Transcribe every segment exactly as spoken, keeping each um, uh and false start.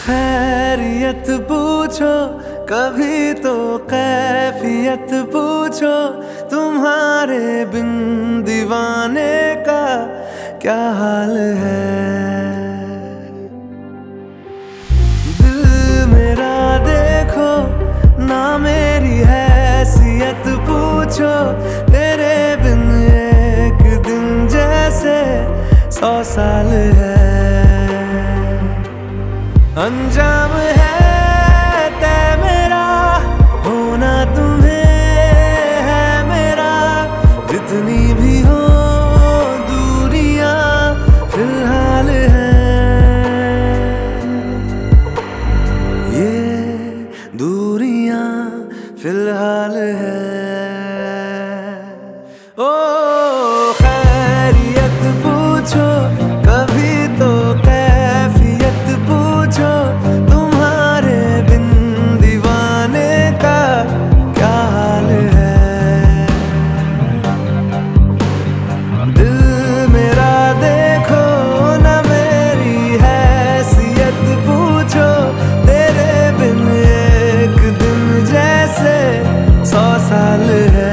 खैरियत पूछो कभी तो कैफियत पूछो, तुम्हारे बिन दीवाने का क्या हाल है। दिल मेरा देखो ना मेरी हैसियत पूछो, तेरे बिन एक दिन जैसे सौ साल है। अंजाम है तय मेरा, होना तुम्हें है मेरा, जितनी भी हो दूरियां फिलहाल है। ये दूरियां फिलहाल है। ओ खैरियत पूछो कभी तो कैफियत पूछो, तुम्हारे बिन दीवाने का क्या हाल है। दिल मेरा देखो ना मेरी हैसियत पूछो, तेरे बिन एक दिन जैसे सौ साल है।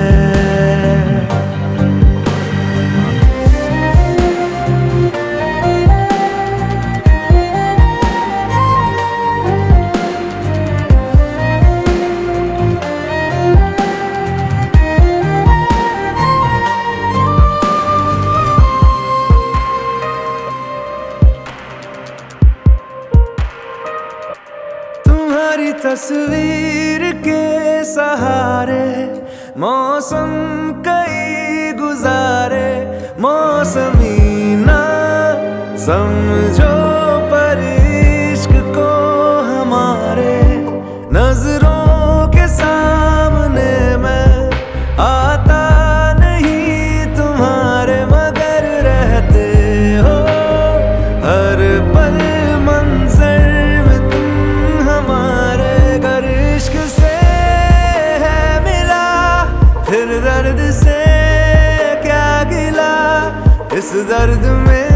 तुम्हारी तस्वीर के सहारे मौसम कई गुजारे, मौसमी ना समझो पर इश्क को हमारे, नजरों के सामने मैं आता नहीं तुम्हारे, मगर रहते हो हर पल मंजर में तुम हमारे। गर इश्क से है मिला फिर दर्द से क्या गिला, इस दर्द में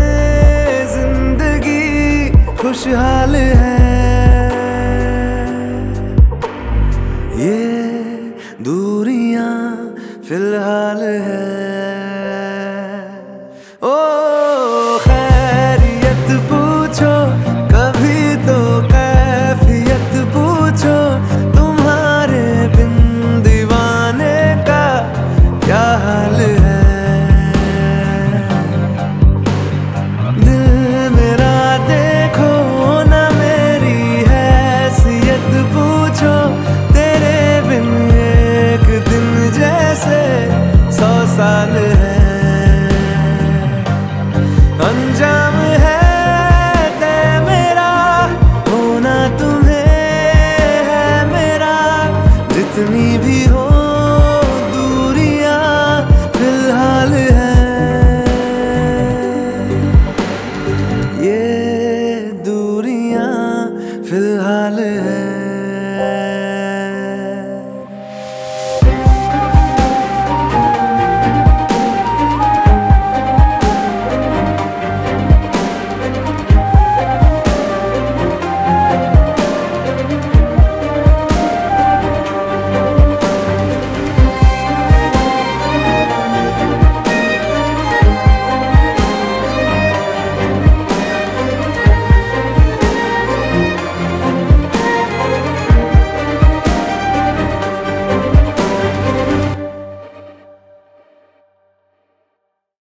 जिंदगी खुशहाल है। ये दूरियां फिलहाल